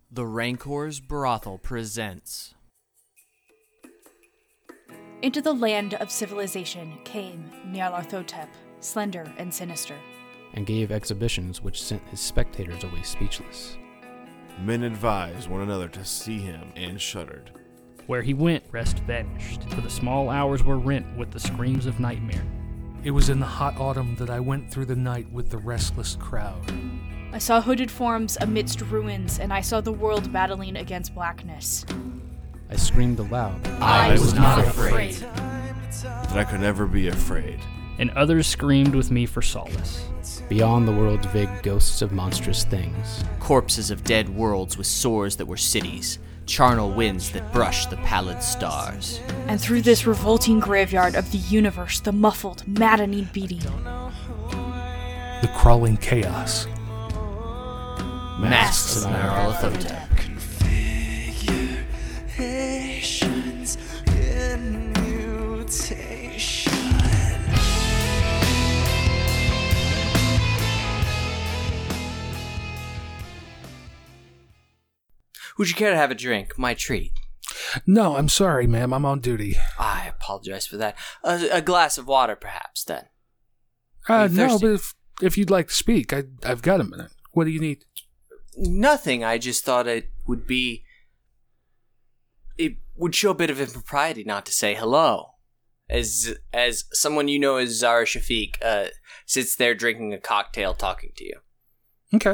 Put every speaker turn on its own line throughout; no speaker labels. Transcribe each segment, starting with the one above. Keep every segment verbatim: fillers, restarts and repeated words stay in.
The Rancor's Brothel presents.
Into the land of civilization came Nyarlathotep, slender and sinister,
and gave exhibitions which sent his spectators away speechless.
Men advised one another to see him and shuddered.
Where he went, rest vanished, for the small hours were rent with the screams of nightmare.
It was in the hot autumn that I went through the night with the restless crowd.
I saw hooded forms amidst ruins, and I saw the world battling against blackness.
I screamed aloud.
I, I was, was not afraid.
That I could never be afraid.
And others screamed with me for solace.
Beyond the world's vague ghosts of monstrous things.
Corpses of dead worlds with sores that were cities. Charnel winds that brushed the pallid stars.
And through this revolting graveyard of the universe, the muffled, maddening beating.
The crawling chaos.
Masks of Nyarlathotep.
Configurations in mutation.
Would you care to have a drink? My treat.
No, I'm sorry, ma'am. I'm on duty.
I apologize for that. A, a glass of water, perhaps, then.
Uh, no,
thirsty?
but if, if you'd like to speak, I, I've got a minute. What do you need?
Nothing. I just thought it would be... It would show a bit of impropriety not to say hello. As as someone you know as Zara Shafiq uh, sits there drinking a cocktail talking to you.
Okay.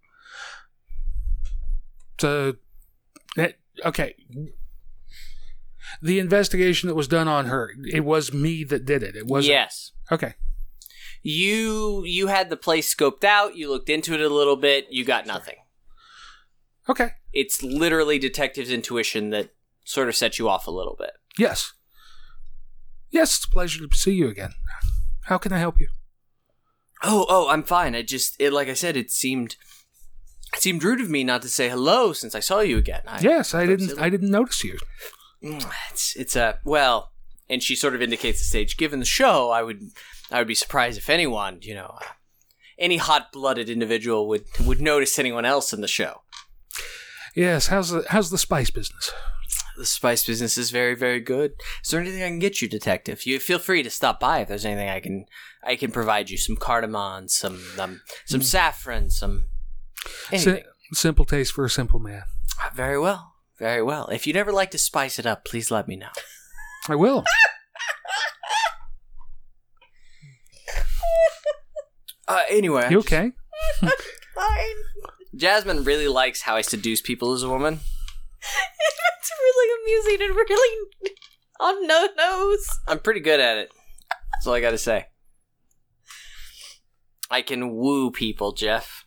So, okay. The investigation that was done on her, it was me that did it. It wasn't...
Yes.
Okay.
You you had the place scoped out, you looked into it a little bit, you got nothing.
Okay.
It's literally detective's intuition that sort of set you off a little bit.
Yes. Yes, it's a pleasure to see you again. How can I help you?
Oh, oh, I'm fine. I just, it, like I said, it seemed... It seemed rude of me not to say hello since I saw you again. I,
yes, I didn't. Silly. I didn't notice you.
It's it's a well, and she sort of indicates the stage. Given the show, I would I would be surprised if anyone, you know, uh, any hot-blooded individual would would notice anyone else in the show.
Yes. How's the how's the spice business?
The spice business is very very good. Is there anything I can get you, detective? You feel free to stop by if there's anything I can I can provide you. Some cardamom, some um, some mm. saffron, some.
Sim- simple taste for a simple man.
Very well. Very well. If you'd ever like to spice it up, please let me know.
I will.
uh, anyway.
You okay?
Fine.
Jasmine really likes how I seduce people as a woman.
It's really amusing and really on no nose.
I'm pretty good at it. That's all I gotta say. I can woo people, Jeff.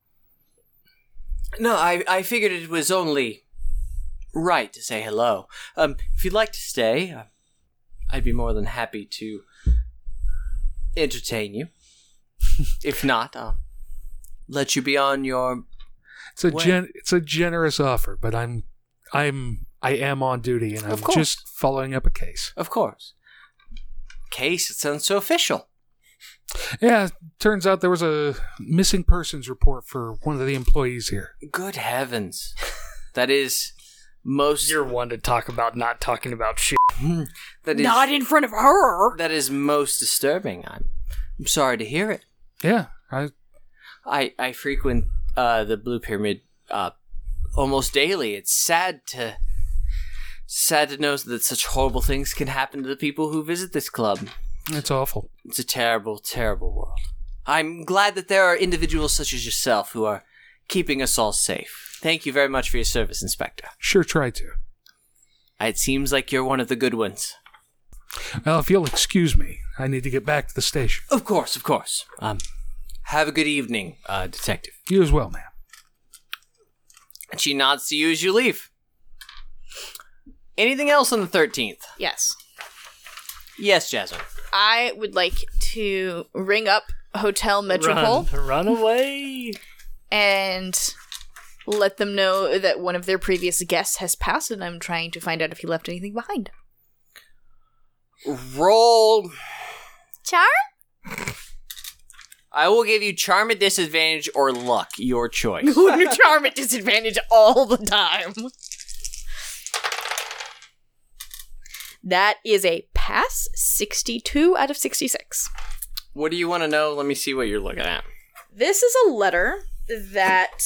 No, I, I figured it was only right to say hello. Um, if you'd like to stay, uh, I'd be more than happy to entertain you. If not, I'll let you be on your
It's a
way.
gen- it's a generous offer, but I'm I'm I am on duty and I'm just following up a case.
Of course. Case? It sounds so official.
Yeah, turns out there was a missing persons report for one of the employees here.
Good heavens. That is most...
You're one to talk about not talking about shit.
That is,
Not in front of her.
That is most disturbing. I'm, I'm sorry to hear it.
Yeah, I...
I, I frequent uh, the Blue Pyramid uh, almost daily. It's sad to... Sad to know that such horrible things can happen to the people who visit this club.
It's awful.
It's a terrible, terrible world. I'm glad that there are individuals such as yourself who are keeping us all safe. Thank you very much for your service, Inspector.
Sure try to.
It seems like you're one of the good ones.
Well, if you'll excuse me, I need to get back to the station.
Of course, of course. Um, have a good evening, uh, Detective.
You as well, ma'am.
And she nods to you as you leave. Anything else on the thirteenth?
Yes.
Yes, Jasmine.
I would like to ring up Hotel Metropole.
Run, run away.
And let them know that one of their previous guests has passed, and I'm trying to find out if he left anything behind.
Roll.
Charm?
I will give you charm at disadvantage or luck, your choice.
Charm at disadvantage all the time. That is a pass, sixty-two out of sixty-six.
What do you want to know? Let me see what you're looking at.
This is a letter that...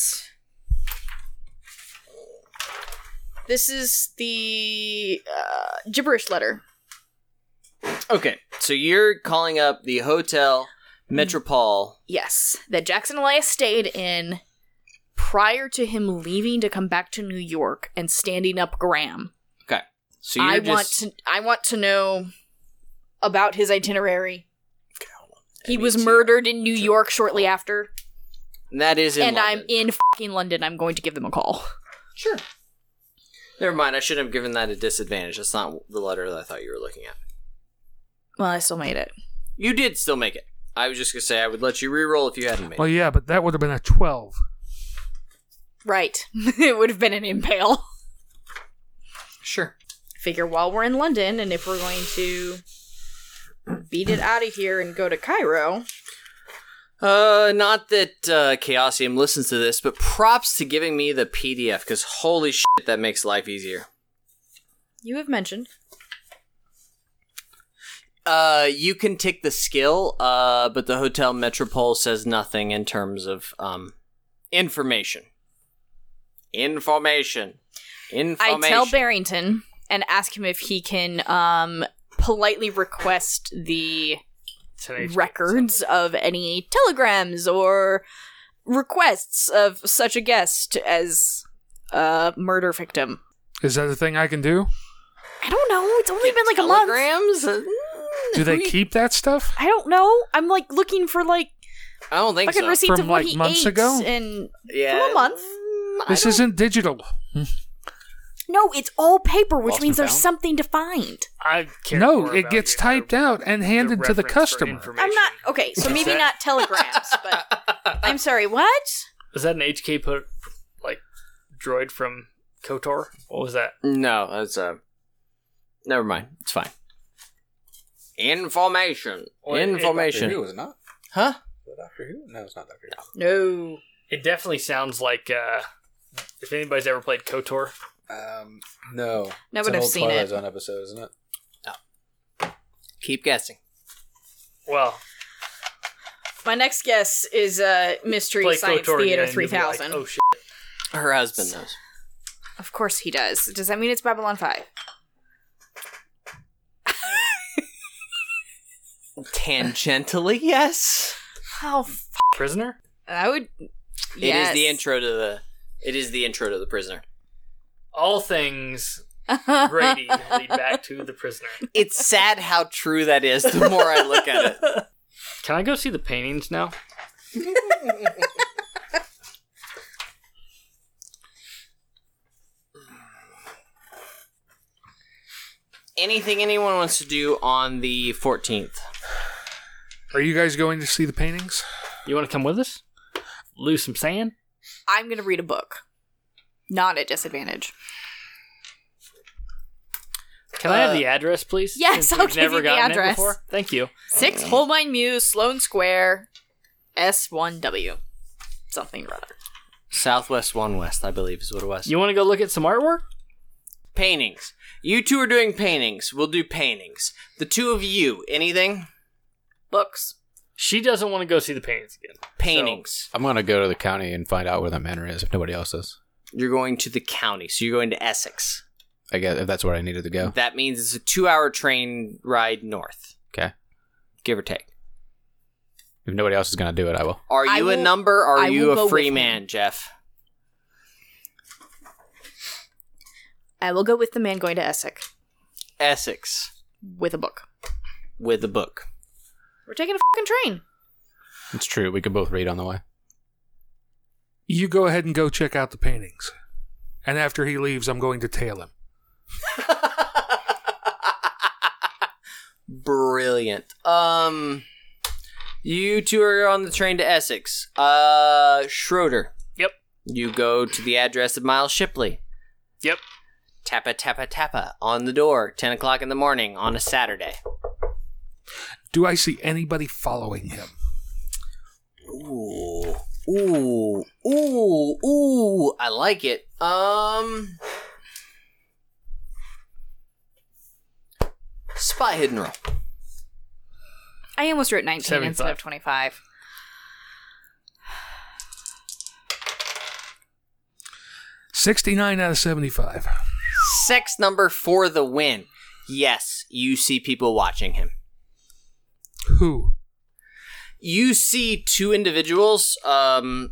This is the uh, gibberish letter.
Okay, so you're calling up the Hotel Metropole.
Yes, that Jackson Elias stayed in prior to him leaving to come back to New York and standing up Graham.
Okay, so you're
I
just...
want to. I want to know about his itinerary. He was murdered in New York shortly after,
That is in
and
London.
I'm in fucking London. I'm going to give them a call.
Sure. Never mind, I shouldn't have given that a disadvantage. That's not the letter that I thought you were looking at.
Well, I still made it.
You did still make it. I was just going to say I would let you re-roll if you hadn't made
Well,
it.
yeah, but that would have been a twelve.
Right. It would have been an impale.
Sure.
Figure while we're in London, and if we're going to beat it out of here and go to Cairo.
Uh, not that uh, Chaosium listens to this, but props to giving me the P D F, because holy shit, that makes life easier.
You have mentioned.
Uh, you can tick the skill, uh, but the Hotel Metropole says nothing in terms of, um, information. Information. Information.
I tell Barrington and ask him if he can um politely request the records of any telegrams or requests of such a guest as a murder victim.
Is that a thing I can do?
I don't know. It's only been like a month.
Telegrams? Uh,
Do they keep that stuff?
I don't know. I'm like looking for like
I don't think
fucking
so.
receipts
From,
of what
like,
he
months
ate
ago?
and
Yeah.
from a month.
This isn't digital.
No, it's all paper, which
Lost
means
and
there's
found?
something to find.
I care
No,
more
it
about
gets
your-
typed out and handed to the
reference for
customer.
information.
I'm not okay. So maybe not telegrams, but I'm sorry. What?
Was that an H K put like droid from KOTOR? What was that?
No, that's, uh, never mind. It's fine. Information.
Well, it-
Information.
Doctor Who, is it not?
Huh?
Is it Doctor Who? No, it's not Doctor Who.
No.
It definitely sounds like uh, if anybody's ever played KOTOR.
Um, no.
No,
It's
but
an
I've
old
seen
Twilight
it.
Zone episode, isn't it?
Keep guessing.
Well,
My next guess is uh, Mystery
play
Science
KOTOR
Theater
again,
three
you'll be like,
thousand.
oh shit!
Her husband knows.
Of course he does. Does that mean it's Babylon five?
Tangentially, yes.
Oh, f-
Prisoner?
I would.
It
Yes.
is the intro to the. It is the intro to the prisoner.
All things Grady lead back to the prisoner.
It's sad how true that is. The more I look at it.
Can I go see the paintings now?
Anything anyone wants to do on the fourteenth?
Are you guys going to see the paintings?
You want to come with us? Lose some sand?
I'm going to read a book. Not at disadvantage.
Can I have
Uh,
the address, please?
yes,
Since
I'll
we've
give
never
you the
gotten it
address.
before? Thank you.
Six Holbein Mews, Sloane Square, S one W. Something or other.
Southwest One West, I believe, is what it was.
You want to go look at some artwork?
Paintings. You two are doing paintings. We'll do paintings. The two of you, anything?
Books.
She doesn't want to go see the paintings again.
Paintings.
I'm gonna go to the county and find out where that manor is if nobody else does.
You're going to the county, so you're going to Essex.
I guess if that's where I needed to go.
That means it's a two-hour train ride north,
Okay.
give or take.
If nobody else is gonna do it, I will.
Are
I
you a
will-
number or are
I
you
will go
a free
with
man,
him.
Jeff?
I will go with the man going to Essex
Essex
with a book.
with a book.
We're taking a fucking train.
It's true. We could both read on the way.
You go ahead and go check out the paintings. And after he leaves, I'm going to tail him.
Brilliant. Um, you two are on the train to Essex. Uh, Schroeder.
Yep.
You go to the address of Miles Shipley.
Yep.
Tappa, tappa, tappa on the door, ten o'clock in the morning on a Saturday.
Do I see anybody following him?
Ooh, ooh, ooh, ooh! I like it. Um, spot hidden roll.
I almost wrote nineteen
seventy-five.
instead of twenty-five.
sixty-nine out of seventy-five.
Sex number for the win. Yes, you see people watching him.
Who?
You see two individuals, um,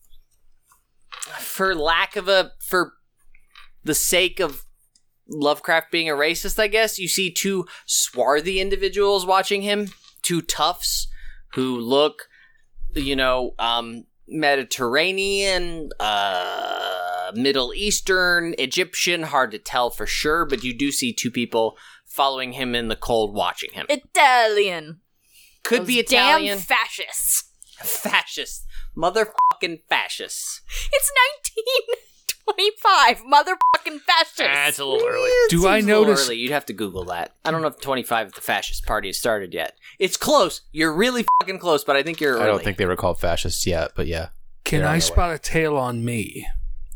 for lack of a, for the sake of Lovecraft being a racist, I guess, you see two swarthy individuals watching him, two toughs who look, you know, um, Mediterranean, uh, Middle Eastern, Egyptian, hard to tell for sure, but you do see two people following him in the cold, watching him.
Italian.
Could
Those
be Italian.
Damn fascists.
Fascists. Motherfucking fascists.
It's nineteen twenty-five. Motherfucking fascists.
Ah, it's a little early.
Do
Seems
I
a little
notice-
early. You'd have to Google that. I don't know if twenty-five if the fascist party has started yet. It's close. You're really fucking close, but I think you're early.
I don't think they were called fascists yet, but yeah.
Can
They're on
I
their
spot a tail on me?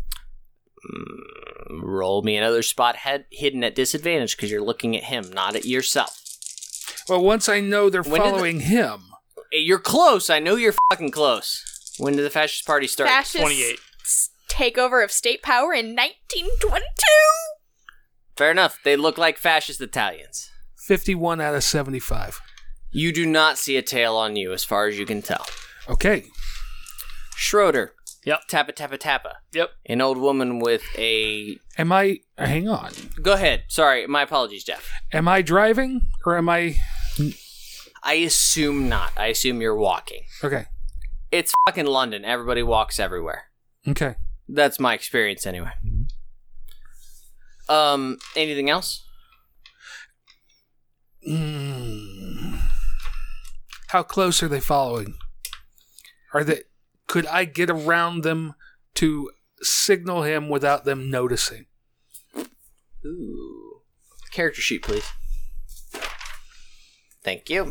Mm, roll me another spot head hidden at disadvantage because you're looking at him, not at yourself.
Well, once I know they're
When did the-
following him.
You're close. I know you're fucking close. When did the fascist party start?
Fascists
twenty-eight.
takeover of state power in nineteen twenty-two.
Fair enough. They look like fascist Italians.
fifty-one out of seventy-five.
You do not see a tail on you, as far as you can tell.
Okay.
Schroeder.
Yep.
Tappa, tappa, tappa.
Yep.
An old woman with a...
Am I... Hang on.
Go ahead. Sorry, my apologies, Jeff.
Am I driving or am I...
I assume not. I assume you're walking.
Okay.
It's fucking London. Everybody walks everywhere.
Okay.
That's my experience anyway. Um, anything else?
Mm. How close are they following? Are they... Could I get around them to signal him without them noticing?
Ooh. Character sheet, please. Thank you.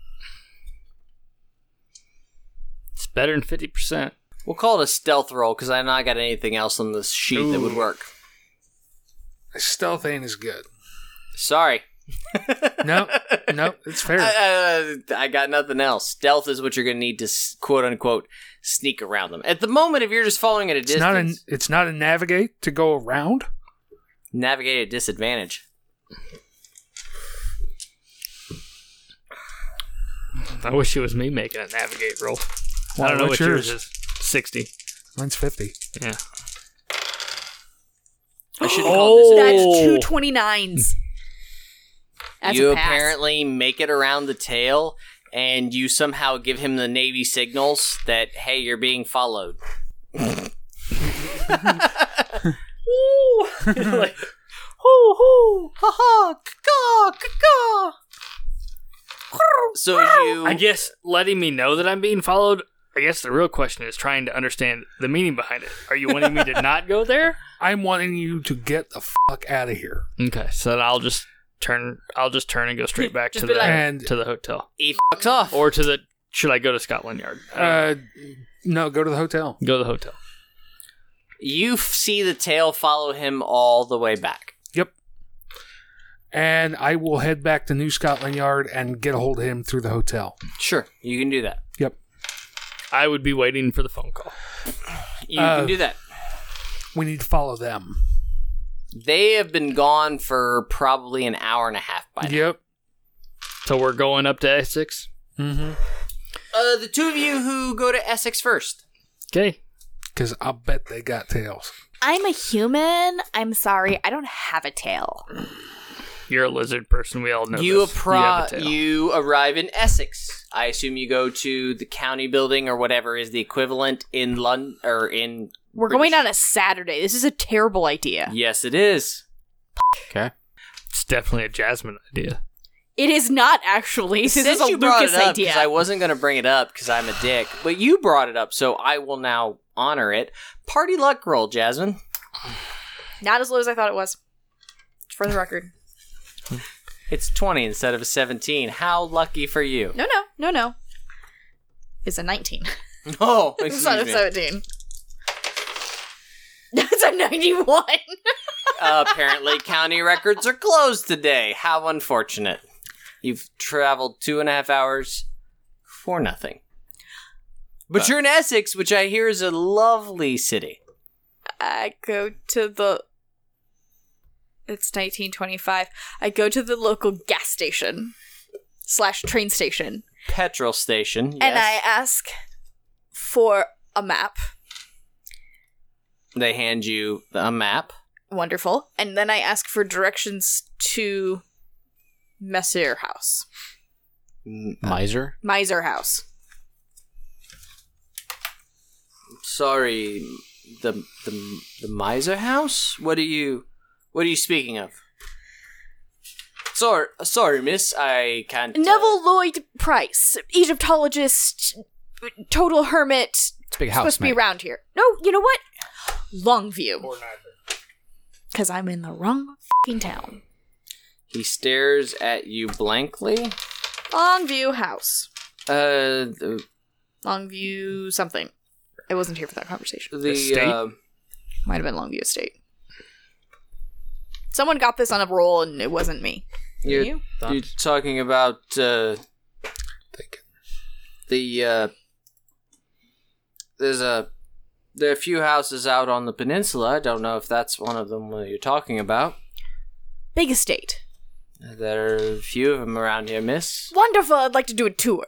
It's better than fifty percent.
We'll call it a stealth roll because I not got anything else on this sheet that would work.
Stealth ain't as good.
Sorry.
No, no, it's fair.
I, uh, I got nothing else. Stealth is what you're going to need to s- quote unquote sneak around them. At the moment, if you're just following at a
It's not a,
distance,
it's not a navigate to go around.
navigate at disadvantage.
I wish it was me making a navigate roll.
Well,
I don't know
what's
what yours
yours?
is. sixty.
Mine's fifty.
Yeah.
I should have called this.
That's
Oh.
two twenty-nines. That's
You
a pass.
apparently make it around the tail, and you somehow give him the Navy signals that, hey, you're being followed.
like, hoo hoo.
Ha ha! Caw! Caw! So as you...
I guess letting me know that I'm being followed. I guess the real question is trying to understand the meaning behind it. Are you wanting me to not go there?
I'm wanting you to get the fuck out of here.
Okay, so then I'll just turn. I'll just turn and go straight back
Just
to
be
the
like-
And-
to the hotel,
He fucks off.
or to the. Should I go to Scotland Yard? I don't know.
Uh, no, go to the hotel.
Go to the hotel.
You f- see the tail follow him all the way back.
Yep. And I will head back to New Scotland Yard and get a hold of him through the hotel.
Sure, you can do that.
Yep.
I would be waiting for the phone call.
You
Uh,
can do that.
We need to follow them.
They have been gone for probably an hour and a half by now.
Yep.
So we're going up to Essex.
Mm-hmm.
Uh, the two of you who go to Essex first.
Okay.
Because I'll bet they got tails.
I'm a human. I'm sorry. I don't have a tail.
You're a lizard person. We all know
You,
this.
appro-
you have a tail.
you arrive in Essex. I assume you go to the county building or whatever is the equivalent in London or in.
We're
British-
going on a Saturday. This is a terrible idea.
Yes, it is.
Okay.
It's definitely a Jasmine idea.
It is not actually. This
Since
is a
you brought
Lucas
it up,
idea.
because I wasn't going to bring it up because I'm a dick, but you brought it up, so I will now honor it. Party luck roll, Jasmine.
Not as low as I thought it was. For the record.
It's twenty instead of a seventeen. How lucky for you.
No, no, no, no. It's a nineteen.
Oh,
It's
excuse
not a
me.
seventeen. That's a ninety-one.
Uh, apparently, county records are closed today. How unfortunate. You've traveled two and a half hours for nothing. But you're in Essex, which I hear is a lovely city.
I go to the. It's nineteen twenty-five. I go to the local gas station slash train station,
Petrol station, yes.
and I ask for a map.
They hand you a map.
Wonderful. And then I ask for directions to Messier House.
Miser?
Miser House.
Sorry, the the the Miser House? What are you what are you speaking of? Sorry, sorry, miss, I can't. uh,
Neville Lloyd Price, Egyptologist, total hermit.
It's a big house,
Supposed to be
mate.
around here. No, you know what? Longview. Or neither. Because I'm in the wrong f***ing town.
He stares at you blankly.
Longview House.
Uh, the,
Longview something. I wasn't here for that conversation.
the
Estate?
uh,
Might have been Longview Estate. Someone got this on a roll and it wasn't me.
you're,
You?
you're talking about uh, the uh, there's a there are a few houses out on the peninsula. I don't know if that's one of them that you're talking about.
Big estate.
There are a few of them around here, miss.
Wonderful. I'd like to do a tour.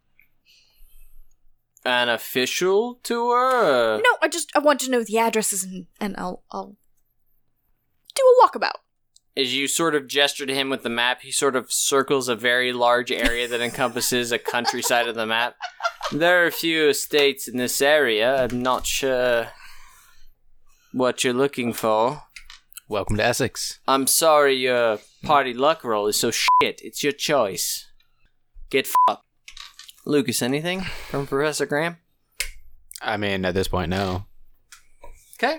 An official tour? Or-
No, I just I want to know the addresses and, and I'll I'll do a walkabout.
As you sort of gesture to him with the map, he sort of circles a very large area that encompasses a countryside of the map. There are a few estates in this area. I'm not sure what you're looking for.
Welcome to Essex.
I'm sorry your party luck roll is so shit. It's your choice. Get f***ed. Lucas, anything from Professor Graham?
I mean, at this point, no.
Okay.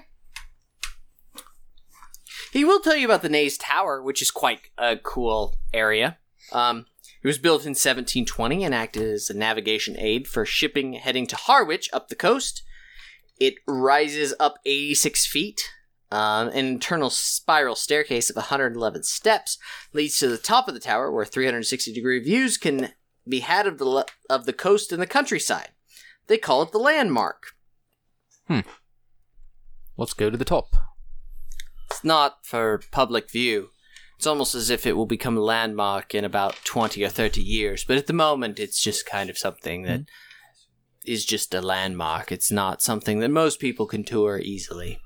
He will tell you about the Naze Tower, which is quite a cool area. Um, it was built in seventeen twenty and acted as a navigation aid for shipping heading to Harwich up the coast. It rises up eighty-six feet. Um, an internal spiral staircase of one hundred eleven steps leads to the top of the tower, where three hundred sixty degree views can be had of the le- of the coast and the countryside. They call it the Landmark.
Let's go to the top.
It's not for public view. It's almost as if it will become a landmark in about twenty or thirty years, but at the moment it's just kind of something that mm-hmm. is just a landmark. It's not something that most people can tour easily.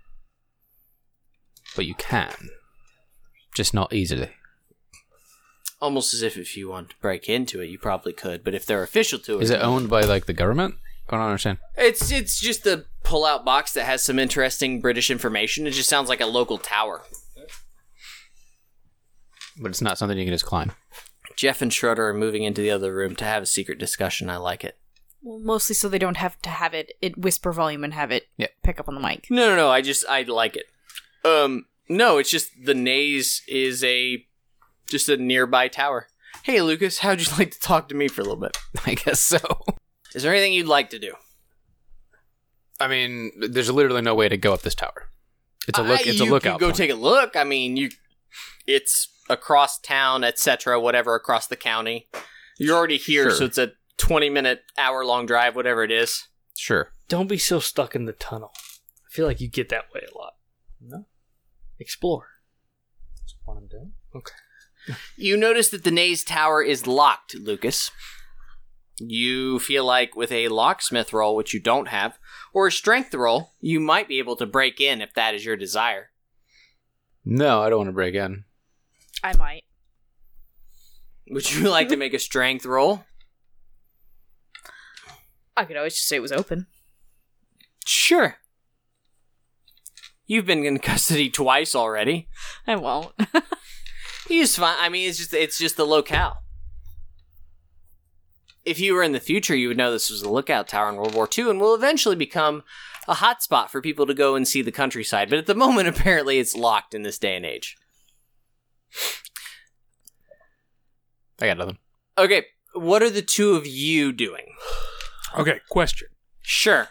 But you can. Just not easily.
Almost as if if you want to break into it, you probably could, but if they're official to it...
Is it owned by, like, the government? I don't understand.
It's it's just a pull-out box that has some interesting British information. It just sounds like a local tower.
But it's not something you can just climb.
Jeff and Schroeder are moving into the other room to have a secret discussion. I like it.
Well, mostly so they don't have to have it it whisper volume and have it
Yeah.
pick up on the mic.
No, no, no. I just I like it. Um, no, it's just the Naze is a just a nearby tower. Hey, Lucas, how'd you like to talk to me for a little bit?
I guess so.
Is there anything you'd like to do?
I mean, there's literally no way to go up this tower. It's a look.
Uh,
It's a
you
lookout.
could go
point.
take a look. I mean, you, it's across town, et cetera. Whatever, across the county. You're already here,
Sure.
so it's a twenty minute, hour long drive, whatever it is.
Sure.
Don't be so stuck in the tunnel. I feel like you get that way a lot.
No.
Explore.
That's what I'm doing.
Okay.
You notice that the Naze Tower is locked, Lucas. You feel like with a locksmith roll, which you don't have, or a strength roll, you might be able to break in if that is your desire.
No, I don't want to break in.
I might.
Would you like to make a strength roll?
I could always just say it was open.
Sure. You've been in custody twice already.
I won't.
He's fine. I mean, it's just it's just the locale. If you were in the future, you would know this was a lookout tower in World War Two and will eventually become a hotspot for people to go and see the countryside. But at the moment, apparently, it's locked in this day and age.
I got nothing.
Okay, what are the two of you doing?
Okay, question.
Sure.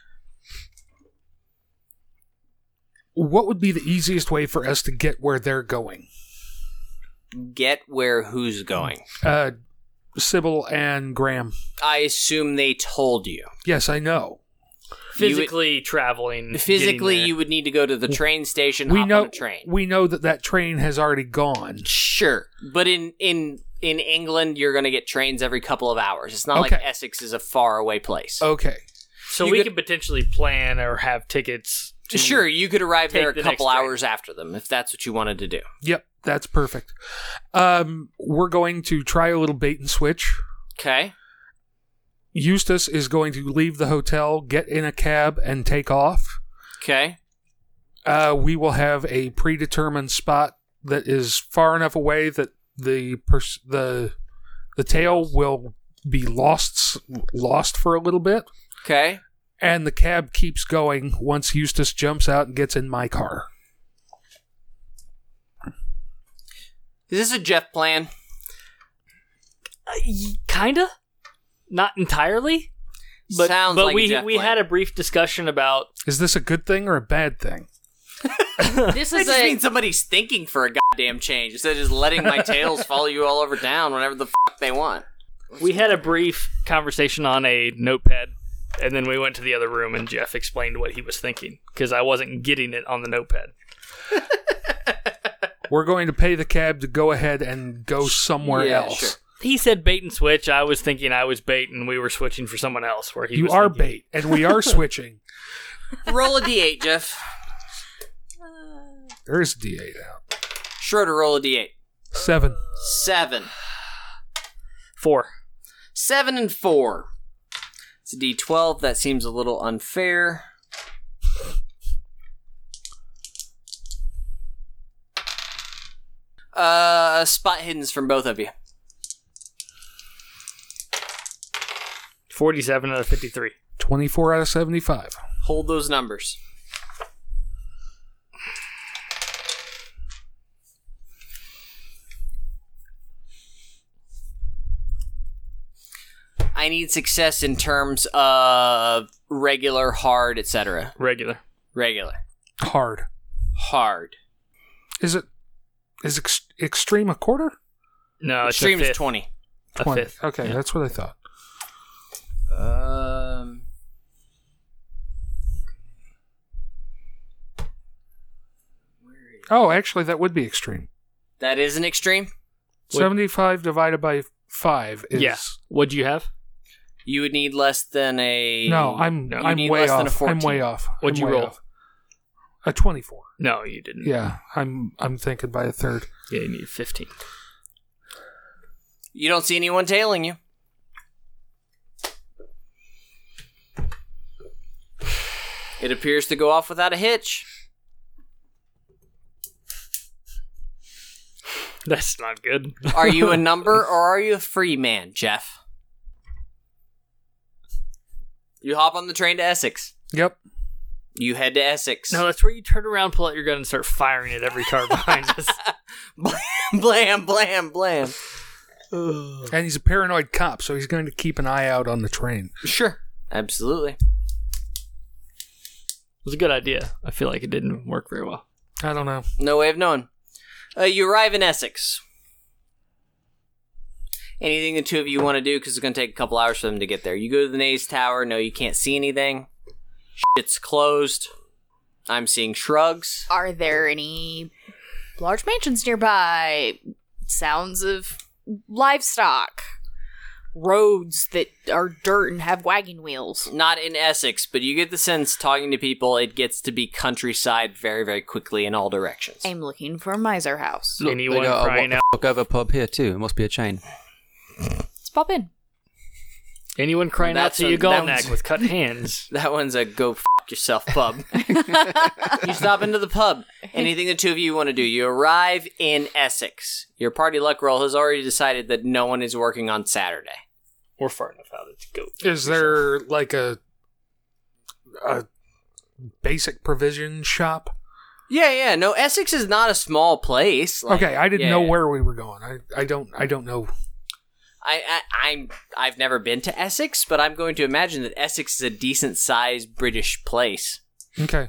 What would be the easiest way for us to get where they're going?
Get where who's going?
Uh, Sybil and Graham.
I assume they told you.
Yes, I know.
Physically traveling.
Physically,
getting there.
you would need to go to the train station,
We
hop
know
on a train.
we know that that train has already gone.
Sure, but in in in England, you're going to get trains every couple of hours. It's not
Okay.
like Essex is a far away place.
Okay.
So
You
we
could-
could potentially plan or have tickets. To
Sure, you could arrive
take
there a
the
couple
next train.
hours after them if that's what you wanted to do.
Yep, that's perfect. Um, we're going to try a little bait and switch.
Okay.
Eustace is going to leave the hotel, get in a cab, and take off.
Okay.
Uh, we will have a predetermined spot that is far enough away that the pers- the the tail will be lost lost for a little bit,
Okay.
and the cab keeps going once Eustace jumps out and gets in my car.
Is this a Jeff plan?
Uh, y- kinda, not entirely. But
Sounds
but
like
we
a Jeff
we
plan.
had a brief discussion about
Is this a good thing or a bad thing?
This
That
is
just
a
means somebody's thinking for a goddamn change instead of just letting my tails follow you all over town whenever the fuck they want.
we had a brief conversation on a notepad, and then we went to the other room and Jeff explained what he was thinking because I wasn't getting it on the notepad.
We're going to pay the cab to go ahead and go somewhere
Yeah,
else.
sure.
He said bait and switch. I was thinking I was bait, and we were switching for someone else. Where he
You
was
are
thinking-
bait, and we are switching.
Roll a d eight, Jeff.
There's a D eight out.
Schroeder, roll a d eight.
Seven.
Seven.
Four.
Seven and four. It's a d twelve. That seems a little unfair. Uh, spot hiddens from both of you.
Forty-seven out of fifty-three.
twenty-four out of seventy-five.
Hold those numbers. I need success in terms of regular, hard, et cetera.
Regular.
Regular.
Hard.
Hard.
Is it? Is ex- extreme a quarter?
No, it's
Extreme
a
is
fifth.
twenty.
A
twenty.
fifth.
Okay,
Yeah.
that's what I thought.
Um.
Oh, actually, that would be extreme.
That is an extreme.
What-
seventy-five divided by five is.
Yeah. What'd you have?
You would need less than a.
No, I'm
you
I'm
need
way
less
off.
than a
I'm
fourteen.
way off.
What'd
I'm
you
way
roll?
off. A twenty-four.
No, you didn't.
Yeah, I'm I'm thinking by a third.
Yeah, you need fifteen.
You don't see anyone tailing you. It appears to go off without a hitch.
That's not good.
Are you a number or are you a free man, Jeff? You hop on the train to Essex.
Yep.
You head to Essex.
No, that's where you turn around, pull out your gun, and start firing at every car behind us.
Blam, blam, blam, blam.
And he's a paranoid cop, so he's going to keep an eye out on the train.
Sure. Absolutely.
It was a good idea. I feel like it didn't work very well.
I don't know.
No way of knowing. Uh, you arrive in Essex. Anything the two of you want to do, because it's going to take a couple hours for them to get there. You go to the Naze Tower. No, you can't see anything. Shit's closed. I'm seeing shrugs.
Are there any large mansions nearby? Sounds of livestock. Roads that are dirt and have wagon wheels.
Not in Essex, but you get the sense, talking to people, it gets to be countryside very, very quickly in all directions.
I'm looking for a miser house.
Look,
Anyone
they got a
crying
what the fuck over pub here too. It must be a chain.
Let's pop in.
Anyone crying out
That's
to
a-
you,
that
Galnack,
one's-
with cut hands.
That one's a go f yourself pub. You stop into the pub. Anything the two of you want to do. You arrive in Essex. Your party luck roll has already decided that no one is working on Saturday.
We're far enough out to go.
Is there like a a basic provision shop?
Yeah, yeah. No, Essex is not a small place. Like,
Okay, I didn't
yeah,
know
yeah.
where we were going. I, I don't I don't know.
I, I I'm I've never been to Essex, but I'm going to imagine that Essex is a decent sized British place.
Okay.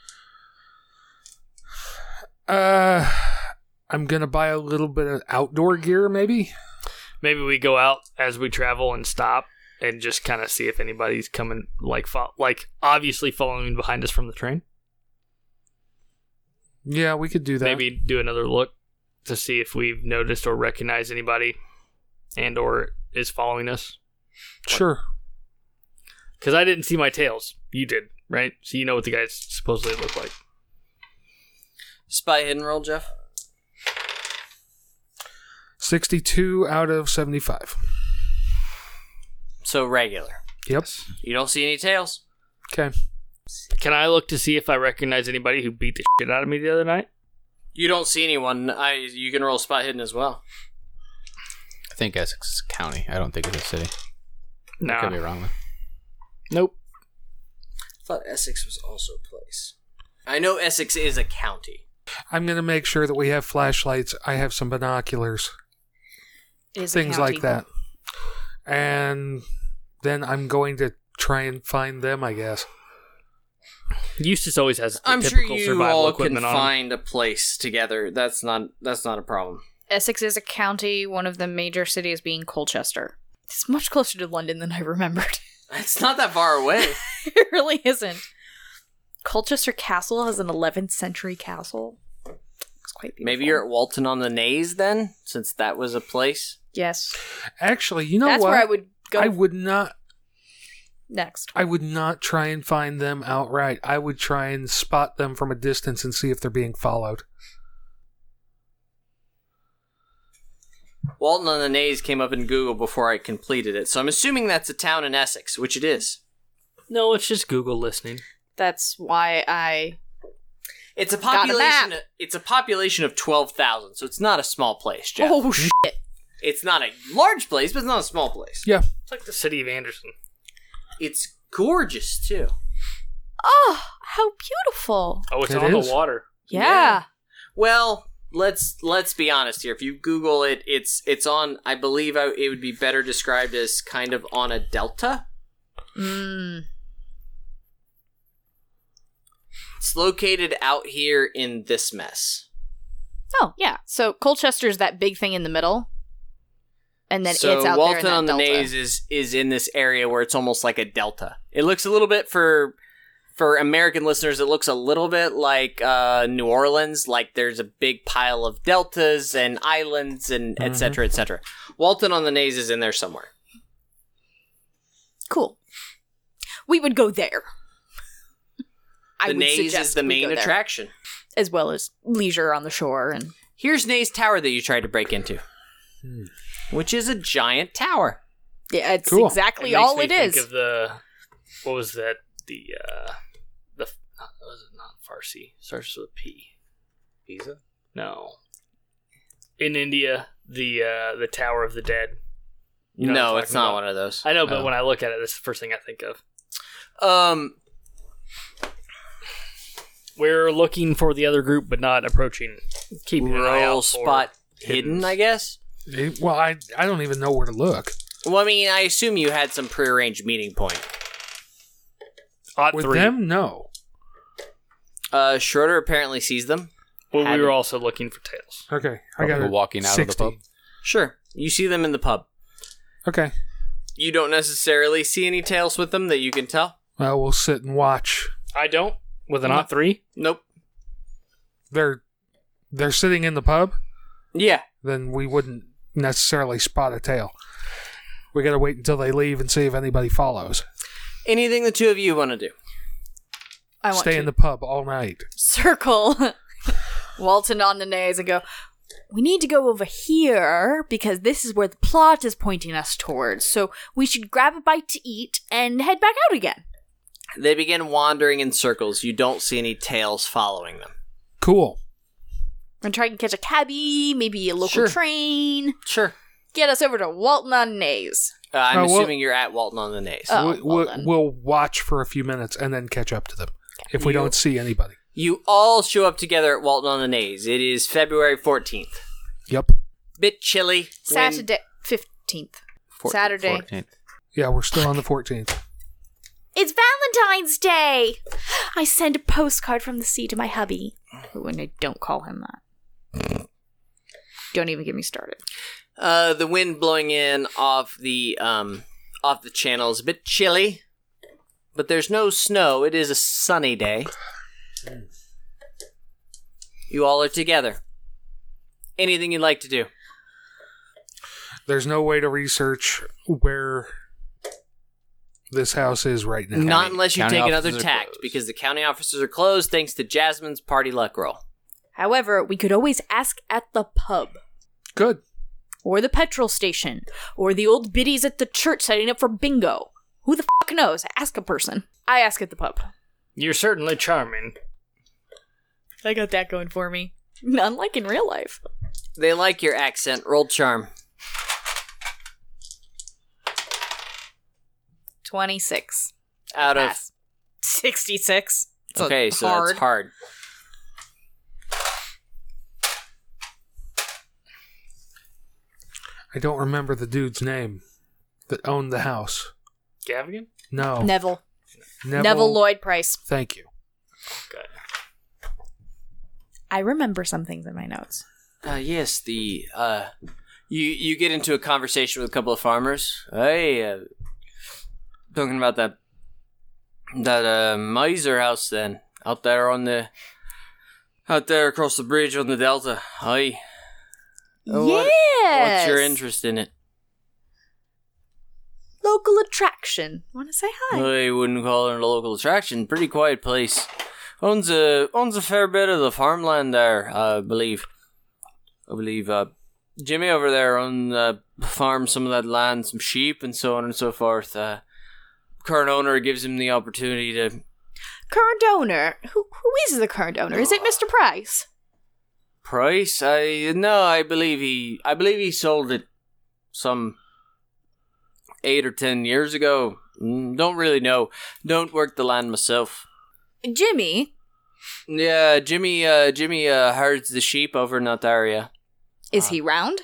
Uh, I'm gonna buy a little bit of outdoor gear, maybe.
Maybe we go out as we travel and stop and just kind of see if anybody's coming, like, fo- like obviously following behind us from the train.
Yeah, we could do that.
Maybe do another look to see if we've noticed or recognized anybody and or is following us.
Sure.
Because I didn't see my tails. You did, right? So you know what the guys supposedly look like.
Spy hidden roll, Jeff.
sixty-two out of seventy-five.
So regular.
Yep.
You don't see any tails.
Okay.
Can I look to see if I recognize anybody who beat the shit out of me the other night?
You don't see anyone. I you can roll spot hidden as well.
I think Essex is a county. I don't think it's a city.
No.
I could be wrong, though.
Nope.
I thought Essex was also a place. I know Essex is a county.
I'm gonna make sure that we have flashlights. I have some binoculars.
It is a
Things
county.
like that. And then I'm going to try and find them, I guess.
Eustace always has the
I'm sure
typical
you
survival
all can
equipment on.
find a place together. That's not that's not a problem.
Essex is a county, one of the major cities being Colchester. It's much closer to London than I remembered.
It's not that far away.
It really isn't. Colchester Castle has an eleventh century castle. It's quite beautiful.
Maybe you're at Walton on the Naze then, since that was a place.
Yes.
Actually, you know
That's
what?
where I would go
I would not.
next.
I would not try and find them outright. I would try and spot them from a distance and see if they're being followed.
Walton on the Naze came up in Google before I completed it, so I'm assuming that's a town in Essex, which it is.
No, it's just Google listening.
That's why I...
It's a
Got a
population.
map.
It's a population of twelve thousand, so it's not a small place, Jeff.
Oh, shit.
It's not a large place, but it's not a small place.
Yeah.
It's like the city of Anderson.
It's gorgeous too.
Oh, how beautiful.
Oh, it's
It
on
is.
the water.
Yeah.
Yeah. Well, let's let's be honest here. If you Google it, it's it's on. I believe I, it would be better described as kind of on a delta.
Mm.
It's located out here in this mess.
Oh, yeah. So Colchester's that big thing in the middle. And then
so
it's out
Walton
there in that
on the
delta.
Naze is is in this area where it's almost like a delta. It looks a little bit for for American listeners. It looks a little bit like uh, New Orleans. Like there's a big pile of deltas and islands and et cetera, et cetera. Walton on the Naze is in there somewhere.
Cool. We would go there. I
The
would
Naze
suggest
is the
we
main
go there.
attraction.
As well as leisure on the shore. And
Here's Naze Tower that you tried to break into,
Hmm.
which is a giant tower.
yeah, it's
Cool.
exactly
It makes
all
me
it
think
is.
Of the what was that? The uh, the not, was it not Farsi? Starts with a P.
Pisa?
No. In India, the uh, the Tower of the Dead. You know what
no,
I'm
it's
talking
not
about?
one of those.
I know, but
Oh.
when I look at it, that's the first thing I think of.
Um,
We're looking for the other group, but not approaching. Keeping an eye
roll
out for
spot hidden,
hiddens.
I guess.
It- well, I I don't even know where to look.
Well, I mean, I assume you had some prearranged meeting point.
Ought
With
three.
them, no.
Uh, Schroeder apparently sees them.
Well,
had
we were
it.
also looking for tails.
Okay, I
Are
got
people
it.
walking out
sixty.
of the pub?
Sure, you see them in the pub.
Okay.
You don't necessarily see any tails with them that you can tell.
Well, we'll sit and watch.
I don't. With an ought three?
Nope.
They're they're sitting in the pub.
Yeah.
Then we wouldn't necessarily spot a tail. We got to wait until they leave and see if anybody follows.
Anything the two of you want to do?
I want
Stay
to
in the pub all night.
circle Walton on the Naze and go, we need to go over here because this is where the plot is pointing us towards. So we should grab a bite to eat and head back out again.
They begin wandering in circles. You don't see any tails following them.
Cool.
And try and catch a cabbie, maybe a local
Sure.
train.
Sure.
Get us over to Walton on the Naze.
Uh, I'm
Uh, well-
assuming you're at Walton on the Naze.
Oh,
we,
well
we'll,
then.
we'll watch for a few minutes and then catch up to them if we
You-
don't see anybody.
You all show up together at Walton on the Naze. It is February fourteenth.
Yep.
Bit chilly. Wind-
Saturday, fourteenth. Saturday.
fourteenth.
Yeah, we're still on the fourteenth.
It's Valentine's Day! I send a postcard from the sea to my hubby. Ooh, and I don't call him that. Don't even get me started.
Uh, the wind blowing in off the um off the channel is a bit chilly, but there's no snow. It is a sunny day. You all are together. Anything you'd like to do?
There's no way to research where this house is right now.
Not unless you
county
take another
offices are
tact,
closed.
because the county offices are closed thanks to Jasmine's party luck roll.
However, we could always ask at the pub.
Good.
Or the petrol station. Or the old biddies at the church setting up for bingo. Who the fuck knows? Ask a person. I ask at the pub.
You're certainly charming.
I got that going for me. Unlike in real life.
They like your accent. Roll charm.
twenty-six.
Out of...
Pass. sixty-six. It's a
Okay, so
hard.
that's hard.
I don't remember the dude's name that owned the house.
Gavigan?
No.
Neville.
Neville.
Neville Lloyd Price.
Thank you.
Good.
I remember some things in my notes.
Uh, yes, the, uh... You, you get into a conversation with a couple of farmers. Hey, uh... talking about that... That, uh, miser house, then. Out there on the... Out there across the bridge on the Delta. Hi. Uh, what-
Yes!
What's your interest in it?
Local attraction. Want to say hi?
I wouldn't call it a local attraction. Pretty quiet place. Owns a owns a fair bit of the farmland there, I believe. I believe uh, Jimmy over there owns uh, farms some of that land, some sheep, and so on and so forth. Uh, current owner gives him the opportunity to.
Current owner. Who who is the current owner? Is it Mister Price?
Price? I no, I believe he. I believe he sold it some eight or ten years ago. Mm, Don't really know. Don't work the land myself.
Jimmy.
Yeah, Jimmy. Uh, Jimmy uh, herds the sheep over in that area.
Is he round?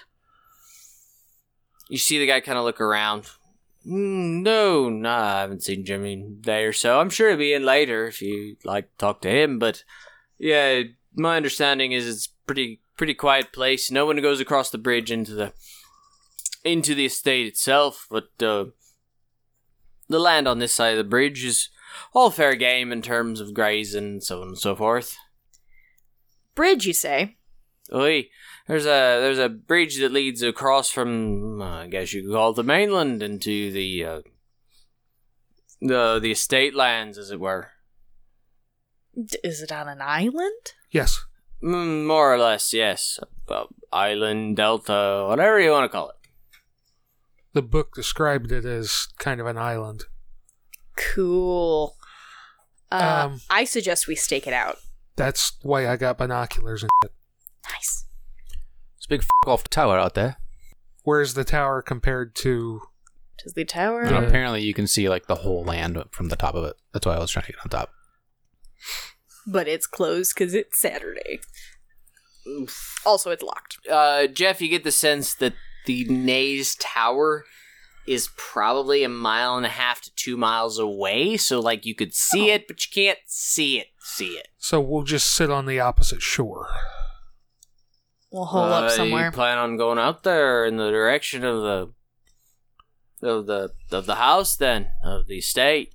You see the guy kind of look around. Mm, no, nah, I haven't seen Jimmy in a day or so. I'm sure he'll be in later if you'd like to talk to him. But yeah, my understanding is it's pretty pretty quiet place. No one goes across the bridge into the into the estate itself. But uh, the land on this side of the bridge is all fair game in terms of grazing and so on and so forth.
Bridge, you say?
Oi, there's a there's a bridge that leads across from uh, I guess you could call it the mainland into the uh, the the estate lands, as it were.
D- is it on an island?
Yes.
Mm, more or less, yes. Uh, island, delta, whatever you want to call it.
The book described it as kind of an island.
Cool. Uh,
Um,
I suggest we stake it out.
That's why I got binoculars and shit.
Nice.
It's a big f- off tower out there.
Where's the tower compared to...
Does the tower?
Yeah.
Apparently, you can see like the whole land from the top of it. That's why I was trying to get on top.
But it's closed because it's Saturday. Also, it's locked.
Uh, Jeff, you get the sense that the Naze Tower is probably a mile and a half to two miles away. So, like, you could see it, but you can't see it. See it.
So we'll just sit on the opposite shore.
We'll hole
Uh,
up somewhere.
You plan on going out there in the direction of the of the of the house, then of the estate.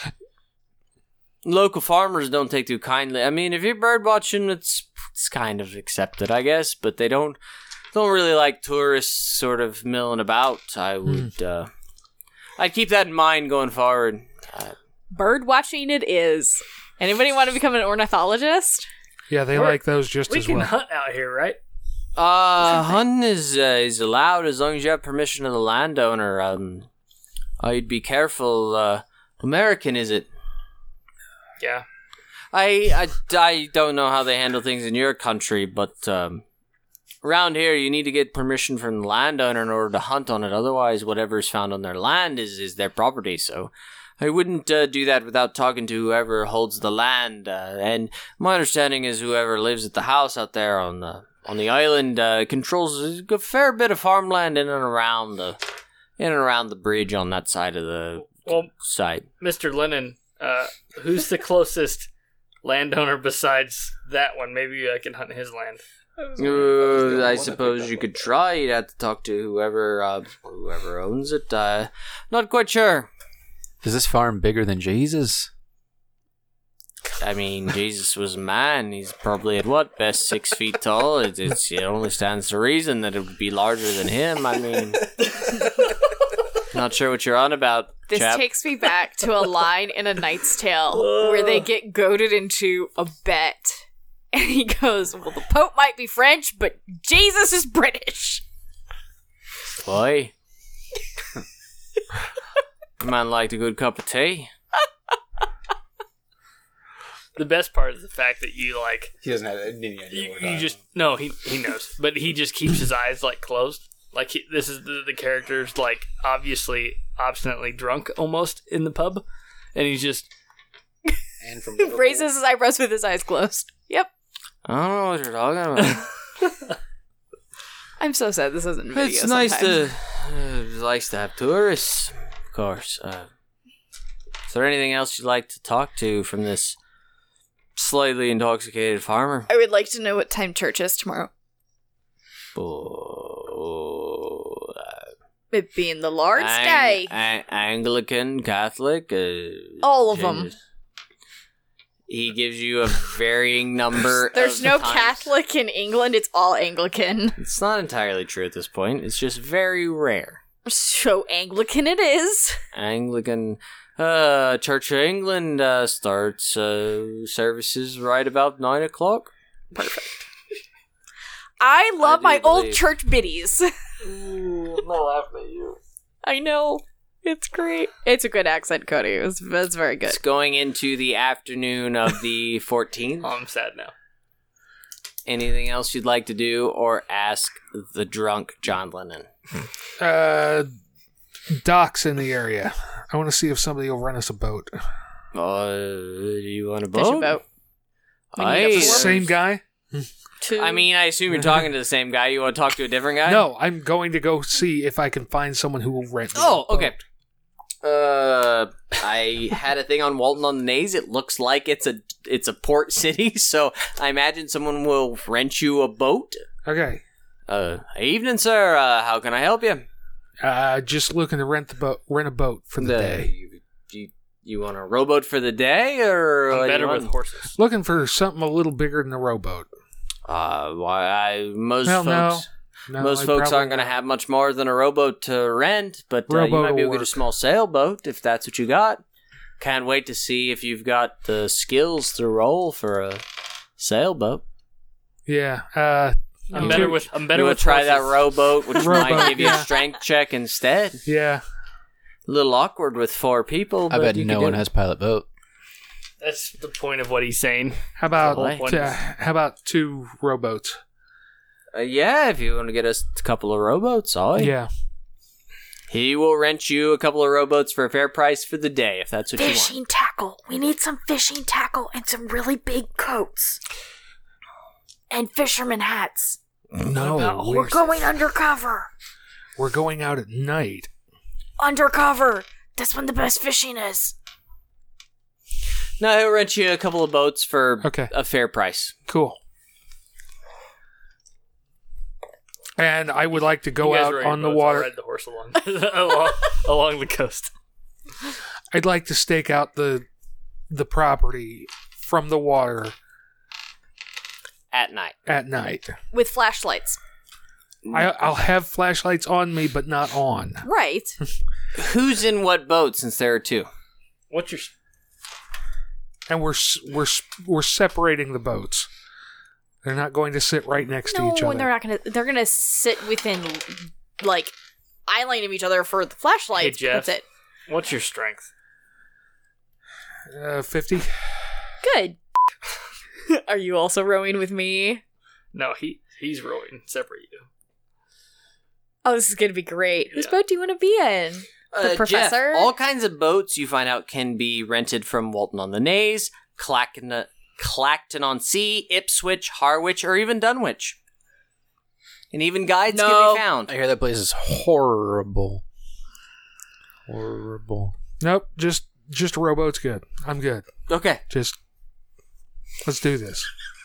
Local farmers don't take too kindly. I mean, if you're bird watching, it's it's kind of accepted, I guess. But they don't don't really like tourists sort of milling about. I would uh, I'd keep that in mind going forward. Uh,
Bird watching it is. Anybody want to become an ornithologist?
Yeah, they
We're-
like those just
We
as
can
well.
hunt out here, right?
Uh, hunting is uh, is allowed as long as you have permission of the landowner. Um, I'd be careful. Uh, American, is it?
Yeah.
I, I, I don't know how they handle things in your country, but um, around here you need to get permission from the landowner in order to hunt on it. Otherwise, whatever is found on their land is, is their property. So I wouldn't uh, do that without talking to whoever holds the land. Uh, and my understanding is whoever lives at the house out there on the on the island uh, controls a fair bit of farmland in and around the In and around the bridge on that side of the
Well,
site.
Mister Lennon, uh, who's the closest landowner besides that one? Maybe I can hunt his land.
Uh, I suppose you could try. You'd have to talk to whoever uh, whoever owns it. Uh, not quite sure.
Is this farm bigger than Jesus?
I mean, Jesus was a man. He's probably at what best six feet tall. It, it's, it only stands to reason that it would be larger than him. I mean, not sure what you're on about,
This
chap.
takes me back to a line in A Knight's Tale where they get goaded into a bet. And he goes, well, the Pope might be French, but Jesus is British.
Boy, man liked a good cup of tea.
The best part is the fact that you like
He doesn't have any idea.
you,
what
you
I-
just no he he knows, but he just keeps his eyes like closed. Like he, this is the the character's like obviously obstinately drunk almost in the pub, and he's just
and from
Raises his eyebrows with his eyes closed. Yep.
I don't know what you're talking about.
I'm so sad this isn't video
It's nice
sometimes.
to uh, it's nice to have tourists, of course. Uh, is there anything else you'd like to talk to from this slightly intoxicated farmer?
I would like to know what time church is tomorrow.
Oh, uh,
It being the Lord's
Ang-
Day.
Ang- Anglican, Catholic, uh,
All of them.
Jesus. He gives you a varying number.
There's
of
no
times.
Catholic in England, it's all Anglican.
It's not entirely true at this point. It's just very rare.
So Anglican it is.
Anglican uh, Church of England uh, starts uh, services right about nine o'clock.
Perfect. I love
I do
my old
believe-
church biddies.
I'm not laughing at you.
I know. It's great. It's a good accent, Cody. It was, it's very good.
It's going into the afternoon of the fourteenth.
Oh, I'm sad now.
Anything else you'd like to do or ask the drunk John Lennon?
Uh, docks in the area. I want to see if somebody will rent us a boat.
Uh, do you want a boat?
Fishing boat. We need a
I,
four-
Same guy?
Two.
I mean, I assume you're talking to the same guy. You want to talk to a different guy?
No, I'm going to go see if I can find someone who will rent me
Oh,
a boat.
okay. Uh, I had a thing on Walton on the Naze. It looks like it's a it's a port city, so I imagine someone will rent you a boat.
Okay.
Uh, evening, sir. Uh, how can I help you?
Uh, just looking to rent the boat, rent a boat for the, day.
You, you, you want a rowboat for the day, or
I'm
what do
better
you
with
want?
horses.
Looking for something a little bigger than a rowboat.
Uh, why? I, most
Well, no.
folks.
No,
Most
I
folks
probably
aren't going to
won't.
have much more than a rowboat to rent, but uh, you
Rowboat
might be able
will
to get a
work.
small sailboat if that's what you got. Can't wait to see if you've got the skills to roll for a sailboat.
Yeah. Uh,
I'm
you
better
two-
with I'm better
you want
with
to try that
horses.
rowboat, which might
Rowboat,
give you
yeah.
a strength check instead.
Yeah.
A little awkward with four people.
I
but
bet
you
no
can do
one
it.
has pilot boat.
That's the point of what he's saying.
How about
The whole point
uh,
is-
how about two rowboats?
Uh, yeah, if you want to get us a couple of rowboats, all
Yeah.
he will rent you a couple of rowboats for a fair price for the day, if that's what you want.
Fishing tackle. We need some fishing tackle and some really big coats. And fisherman hats.
No,
We're
we're,
going undercover.
we're going out at night.
Undercover. That's when the best fishing is.
No, he'll rent you a couple of boats for
Okay.
a fair price.
Cool. And I would like to go
You guys
out
ride
on the
boats, I'll
water.
ride the horse along along, along the coast.
I'd like to stake out the the property from the water
At night.
at night.
With flashlights.
I, I'll have flashlights on me, but not on.
Right.
Who's in what boat, since there are two?
What's your
And we're s- we're s- we're separating the boats. They're not going to sit right next
No,
to each other.
they're not gonna. They're gonna sit within, like, eye line of each other for the flashlights.
Hey, Jeff.
That's it.
what's your strength?
Uh, fifty.
Good. Are you also rowing with me?
No, he he's rowing. Separate you.
Oh, this is gonna be great. Whose
Yeah.
boat do you want to be in? The
Uh,
professor?
Jeff, all kinds of boats you find out can be rented from Walton on the Naze, Clacton, Clacton on Sea, Ipswich, Harwich, or even Dunwich. And even guides
No.
can be found.
I hear that place is horrible.
Horrible.
Nope, just just a rowboat's good. I'm good.
Okay.
Just let's do this.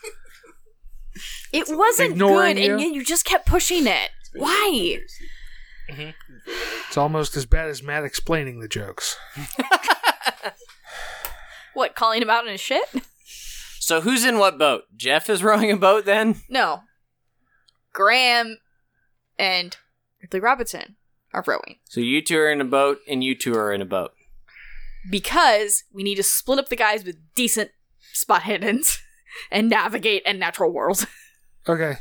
It wasn't
Ignoring
good,
you.
and yet you just kept pushing it. Why?
It's almost as bad as Matt explaining the jokes.
What, calling him out in his shit?
So who's in what boat? Jeff is rowing a boat then?
No. Graham and Ripley Robinson are rowing.
So you two are in a boat and you two are in a boat.
Because we need to split up the guys with decent spot hiddens and navigate a natural world.
Okay.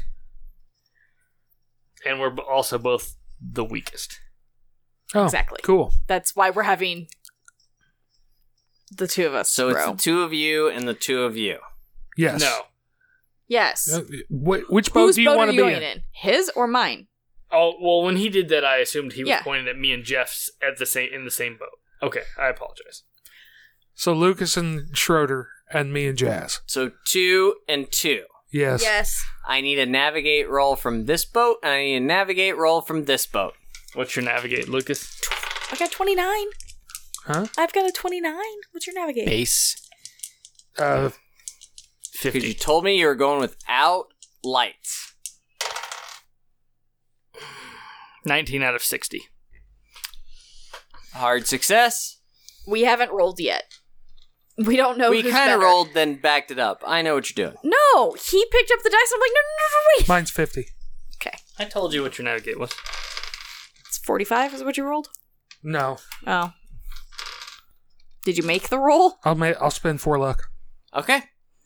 And we're b- also both the weakest.
Oh,
Exactly.
Cool.
That's why we're having the two of us
So it's
row.
the two of you and the two of you.
Yes.
No.
Yes.
Uh, wh- which boat
Whose
do you
boat
want
are
to
you
be
going
in?
in? His or mine?
Oh, well, when he did that, I assumed he was
Yeah.
pointing at me and Jeff's at the same in the same boat. Okay, I apologize.
So Lucas and Schroeder and me and Jazz.
So two and two.
Yes.
Yes.
I need a navigate roll from this boat and I need a navigate roll from this boat.
What's your navigate, Lucas?
I got twenty-nine.
Huh?
I've got a twenty-nine. What's your navigate?
Base.
Uh,
Because you
fifty.
told me you were going without lights.
nineteen out of sixty.
Hard success.
We haven't rolled yet. We don't know
we
who's
kind of
better.
rolled, then backed it up. I know what you're doing.
No, he picked up the dice. I'm like, no, no, no, no, wait.
mine's fifty.
Okay.
I told you what your navigate was.
It's forty-five is what you rolled?
No.
Oh. Did you make the roll?
I'll ma- I'll spend four luck.
Okay.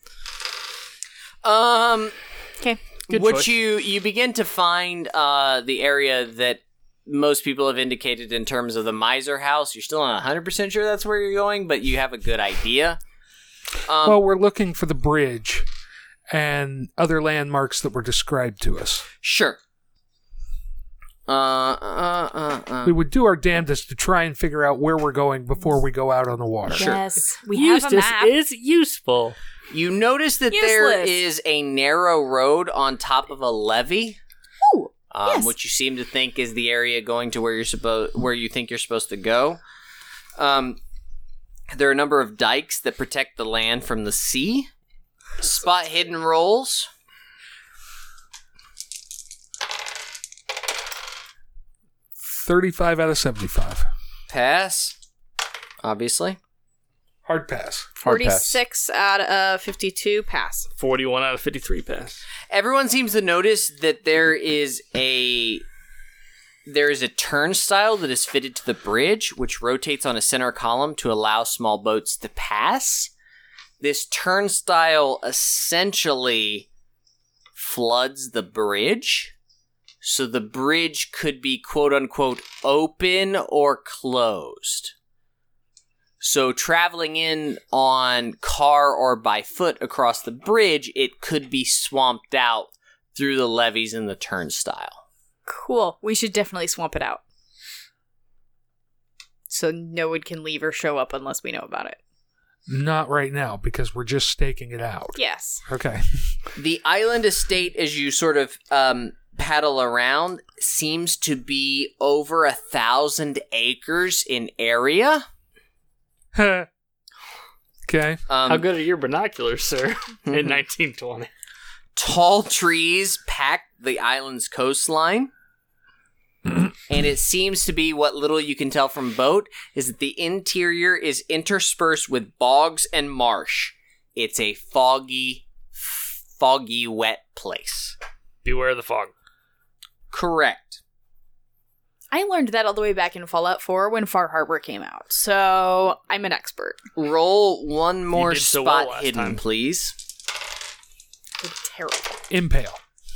Um,
Okay.
Good
what
choice.
you you begin to find uh the area that most people have indicated in terms of the Miser House. You're still not one hundred percent sure that's where you're going, but you have a good idea. Um,
Well, we're looking for the bridge and other landmarks that were described to us.
sure. Uh, uh, uh, uh.
We would do our damnedest to try and figure out where we're going before we go out on the water.
Sure.
Yes. We have a
Eustace
map.
is useful.
You notice that there
Useless.
is a narrow road on top of a levee.
Ooh,
Um,
yes.
which you seem to think is the area going to where you're supposed, where you think you're supposed to go. Um, there are a number of dikes that protect the land from the sea. Spot hidden rolls.
thirty-five out of seventy-five.
Pass. Obviously.
Hard pass.
Hard pass.
forty-six out of fifty-two pass.
forty-one out of fifty-three pass.
Everyone seems to notice that there is a there is a turnstile that is fitted to the bridge, which rotates on a center column to allow small boats to pass. This turnstile essentially floods the bridge, so the bridge could be quote unquote open or closed. So traveling in on car or by foot across the bridge, it could be swamped out through the levees and the turnstile.
Cool. We should definitely swamp it out. So no one can leave or show up unless we know about it.
Not right now, because we're just staking it out.
Yes.
Okay.
The island estate, as you sort of um, paddle around, seems to be over a thousand acres in area.
Okay.
Um,
How good are your binoculars, sir? In nineteen twenty.
Tall trees pack the island's coastline. And it seems to be, what little you can tell from boat, is that the interior is interspersed with bogs and marsh. It's a foggy, foggy, wet place.
Beware the fog.
Correct.
I learned that all the way back in Fallout four when Far Harbor came out. So I'm an expert.
Roll one more
did so well
spot
last
hidden,
time.
please.
You're terrible.
Impale.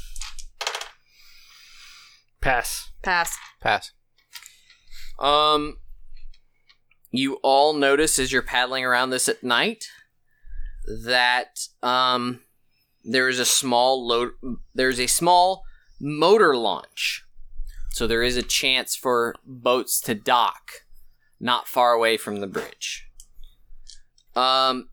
Pass.
Pass.
Pass.
Um, you all notice as you're paddling around this at night that um there is a small load. There's a small motor launch, so there is a chance for boats to dock not far away from the bridge. Um,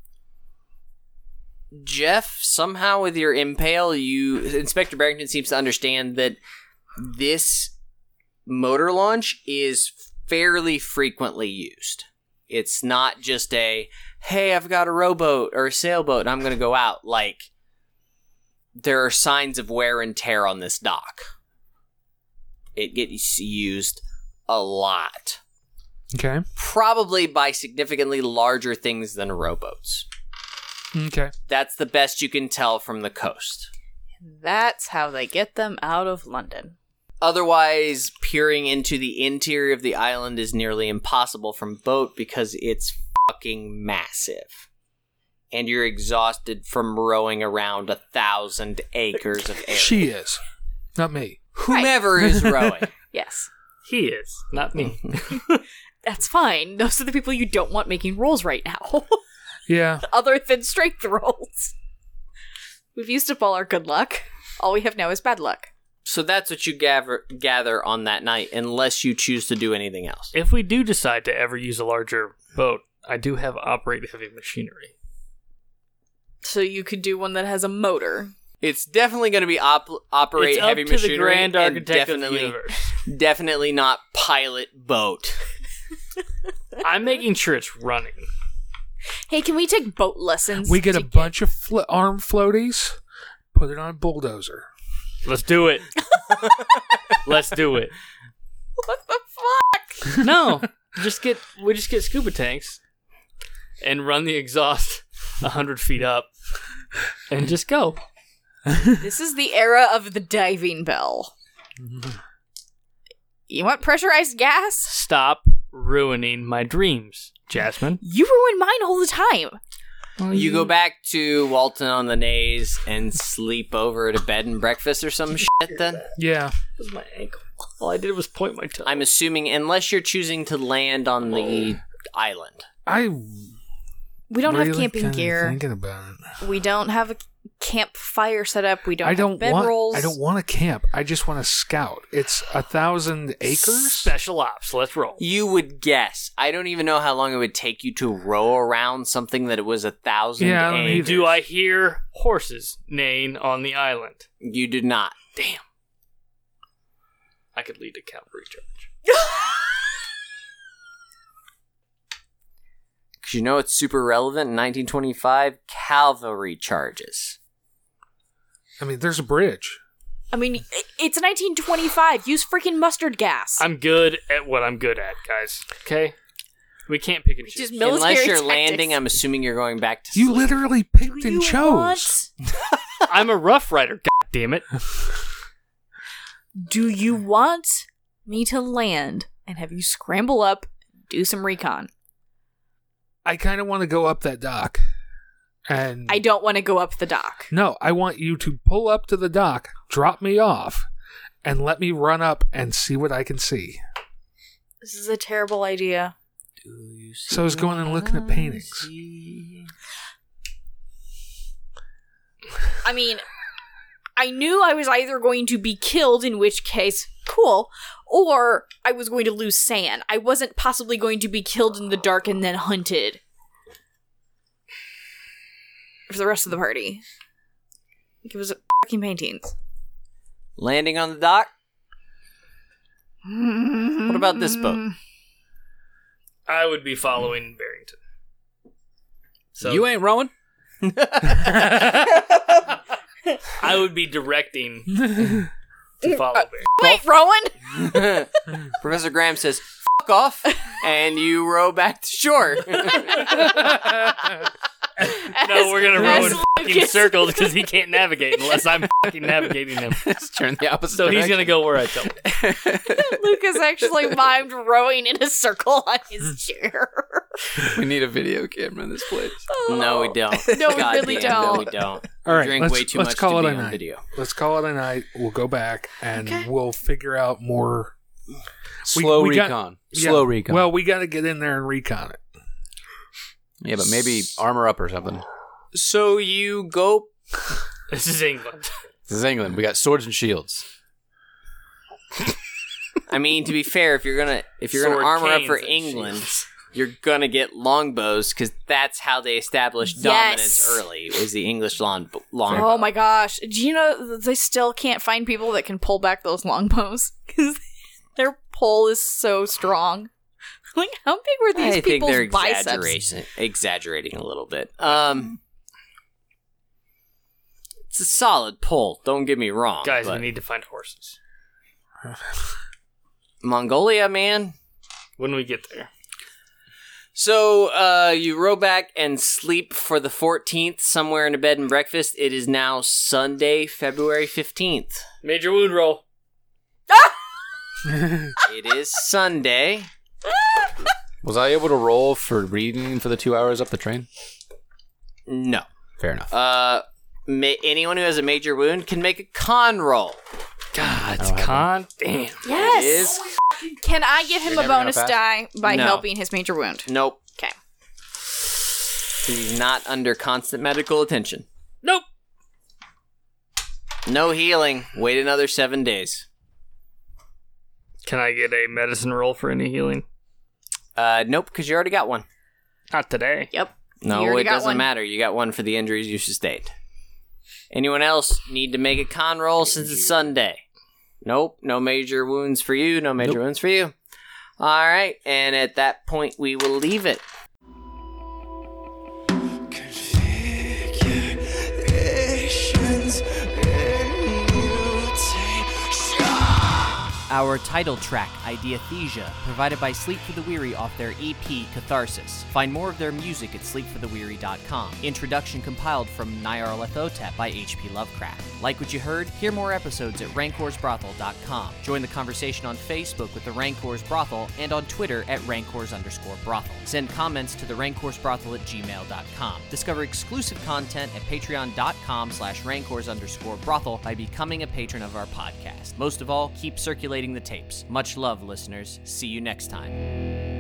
Jeff, somehow with your impale, you Inspector Barrington seems to understand that this motor launch is fairly frequently used. It's not just a, hey, I've got a rowboat or a sailboat and I'm going to go out. Like, there are signs of wear and tear on this dock. It gets used a lot.
Okay.
Probably by significantly larger things than rowboats.
Okay.
That's the best you can tell from the coast.
That's how they get them out of London.
Otherwise, peering into the interior of the island is nearly impossible from boat because it's fucking massive. And you're exhausted from rowing around a thousand acres of area.
She is. Not me.
Whomever right. is rowing.
Yes.
He is, not me.
That's fine. Those are the people you don't want making rolls right now.
Yeah.
Other than strength rolls. We've used up all our good luck. All we have now is bad luck.
So that's what you gather gather on that night, unless you choose to do anything else.
If we do decide to ever use a larger boat, I do have operate heavy machinery.
So you could do one that has a motor.
It's definitely going to be op- operate
it's
heavy
up to
machinery.
The grand architect
definitely,
of the universe.
Definitely not pilot boat.
I'm making sure it's running.
Hey, can we take boat lessons?
We get a
get...
bunch of flo- arm floaties, put it on a bulldozer.
Let's do it. Let's do it.
What the fuck?
No, just get we just get scuba tanks and run the exhaust a hundred feet up and just go.
This is the era of the diving bell. You want pressurized gas?
Stop ruining my dreams, Jasmine.
You ruin mine all the time.
Well, you go back to Walton on the Naze and sleep over at a bed and breakfast or some shit then?
Yeah.
That was my ankle. All I did was point my toe.
I'm assuming, unless you're choosing to land on the island.
I
We don't
really
have camping
kinda
gear.
Thinking about it.
We don't have a campfire set up. We don't
I
have
don't
bed
want.
rolls.
I don't want to camp. I just want to scout. It's a thousand acres.
Special ops. Let's roll.
You would guess. I don't even know how long it would take you to row around something that it was a thousand
Yeah, I don't
acres.
either.
Do I hear horses neighing on the island?
You did not.
Damn. I could lead a cavalry charge.
Because you know it's super relevant in nineteen twenty-five? Cavalry charges.
I mean, there's a bridge.
I mean, it's nineteen twenty-five. Use freaking mustard gas.
I'm good at what I'm good at, guys. Okay? We can't pick and choose.
Just military
Unless you're
tactics.
landing, I'm assuming you're going back to
You
sleep.
literally picked
Do
and
you
chose.
want-
I'm a rough rider, god damn it.
Do you want me to land and have you scramble up, do some recon?
I kind of want to go up that dock, and
I don't want to go up the dock.
no, I want you to pull up to the dock, drop me off, and let me run up and see what I can see.
This is a terrible idea.
Do you see
So I was going and looking at
what I
paintings.
see?
I mean, I knew I was either going to be killed, in which case, cool, or I was going to lose San. I wasn't possibly going to be killed in the dark and then hunted for the rest of the party. It was fucking paintings.
Landing on the dock? What about this boat?
I would be following Barrington. So
You ain't rowing?
I would be directing to follow Barrington.
Wait, Rowan?
Professor Graham says, fuck off, and you row back to shore.
No, we're gonna row
as
in fucking
Lucas-
circles because he can't navigate unless I'm fucking navigating him.
Let's turn the opposite
So he's
direction.
gonna go where I tell him.
Lucas actually mimed rowing in a circle on his chair.
We need a video camera in this place.
No, we don't.
No, we
God
really
damn,
don't.
No, we don't.
All right,
Drink
let's,
way too
let's
much
call
to
it
be
a
on
night.
video.
Let's call it a night. We'll go back and
Okay.
we'll figure out more. We-
Slow
we got-
recon.
yeah,
Slow recon.
Well, we got to get in there and recon it.
yeah, but maybe armor up or something.
So you go.
This is England.
This is England. We got swords and shields.
I mean, to be fair, if you're gonna if you're
Sword,
gonna armor up
canes,
for
and
England,
shields.
you're gonna get longbows because that's how they established
Yes.
dominance early. Was the English long longbow?
Oh my gosh. Do you know that they still can't find people that can pull back those longbows? Because their pull is so strong. Like, how big were these
I think
people's
they're
biceps?
exaggerating, exaggerating a little bit. Um, it's a solid pull. Don't get me wrong,
Guys,
but
we need to find horses.
Mongolia, man.
When we get there.
So, uh, you row back and sleep for the fourteenth somewhere in a bed and breakfast. It is now Sunday, February fifteenth.
Major wound roll.
It is Sunday.
Was I able to roll for reading for the two hours up the train?
No.
Fair enough.
Uh, ma- anyone who has a major wound can make a con roll.
God,
it's
con. Damn.
Yes.
It is.
Can I give him
You're
a
never gonna
bonus
pass?
die by
No.
helping his major wound?
Nope.
Okay.
He's not under constant medical attention.
Nope.
No healing. Wait another seven days.
Can I get a medicine roll for any healing?
Uh, nope, because you already got one.
Not today.
Yep.
No,
You already
it
got
doesn't
one.
matter. You got one for the injuries you sustained. Anyone else need to make a con roll since it's Sunday? Nope, no major wounds for you, no major wounds for you. All right, and at that point, we will leave it.
Configurations in mutation.
Our title track, Ideathesia, provided by Sleep for the Weary off their E P Catharsis. Find more of their music at sleep for the weary dot com. Introduction compiled from Nyarlathotep by H P Lovecraft. Like what you heard? Hear more episodes at rancors brothel dot com. Join the conversation on Facebook with the Rancors Brothel and on Twitter at rancors underscore brothel. Send comments to the rancors brothel at gmail dot com. Discover exclusive content at patreon dot com slash rancors underscore brothel by becoming a patron of our podcast. Most of all, keep circulating the tapes. Much love, listeners. See you next time.